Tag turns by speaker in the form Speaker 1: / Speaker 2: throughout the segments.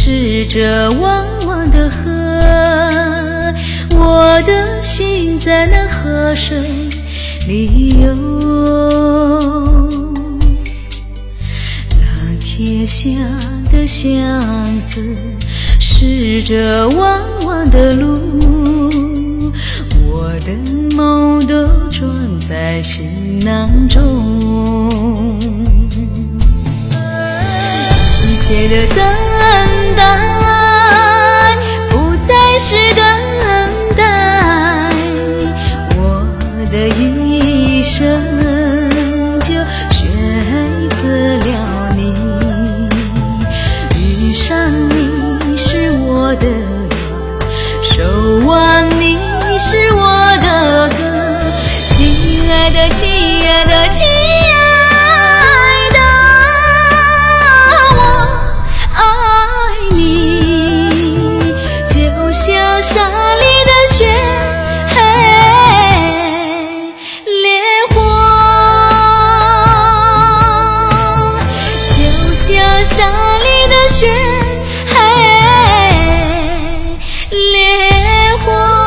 Speaker 1: 是这汪汪的河，我的心在那河水里游。那贴下的相思，是这汪汪的路，我的梦都装在行囊中。一切的等待不再是等待，我的一生就选择了你。遇上你是我的缘，守望你是我的歌。亲爱的，亲爱的，亲爱的，我爱你，就像沙里的雪，烈火，就像沙里的雪，烈火。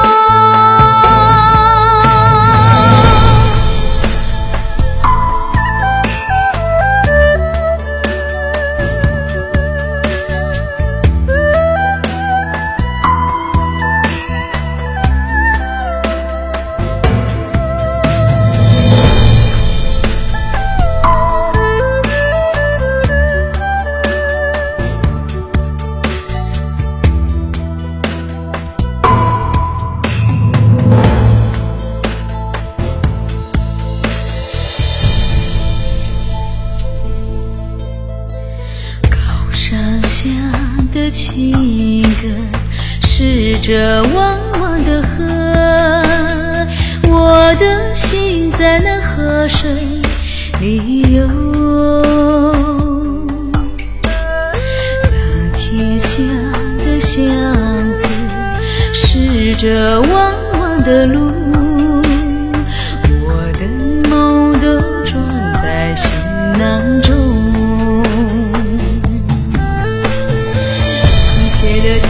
Speaker 1: 上下的情歌，是这汪汪的河，我的心在那河水里游。那贴下的相思，是这汪汪的路，我的梦都装在行囊中。的等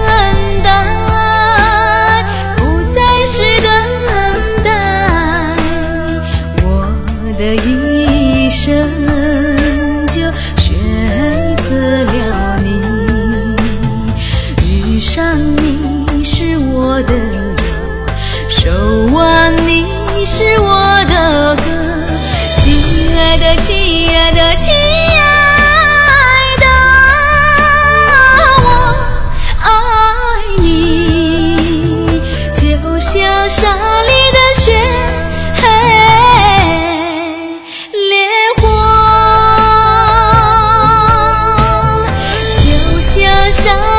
Speaker 1: 待不再是等待，我的一生就选择了你。遇上你是我的缘，守望你是我的歌。亲爱的，亲爱的，亲爱的，爱你，就像沙里的雪，烈火，就像沙